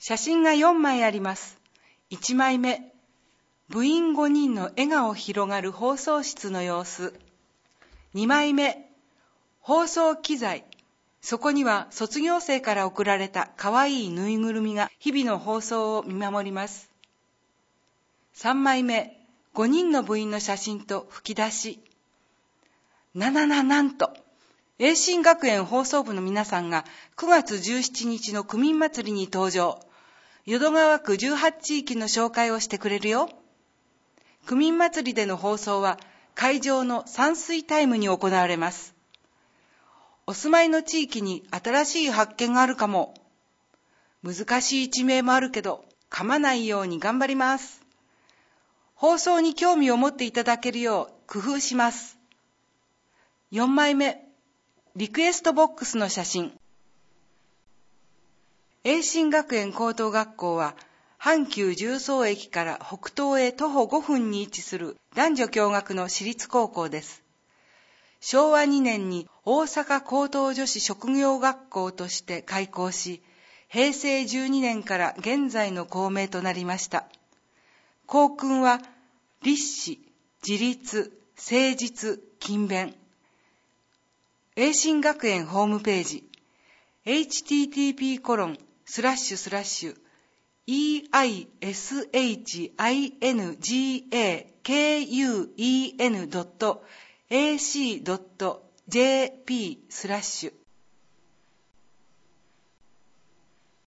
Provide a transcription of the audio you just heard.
写真が4枚あります。1枚目、部員5人の笑顔広がる放送室の様子。2枚目、放送機材。そこには卒業生から贈られたかわいいぬいぐるみが日々の放送を見守ります。3枚目、5人の部員の写真と吹き出し。なんと、栄新学園放送部の皆さんが9月17日の区民祭りに登場。淀川区18地域の紹介をしてくれるよ。区民祭りでの放送は会場の散水タイムに行われます。お住まいの地域に新しい発見があるかも。難しい地名もあるけど、噛まないように頑張ります。放送に興味を持っていただけるよう工夫します。4枚目、リクエストボックスの写真。栄新学園高等学校は、阪急十三駅から北東へ徒歩5分に位置する男女共学の私立高校です。昭和2年に大阪高等女子職業学校として開校し、平成12年から現在の校名となりました。校訓は、立志、自立、誠実、勤勉。栄新学園ホームページ、http://eishingakuen.ac.jp/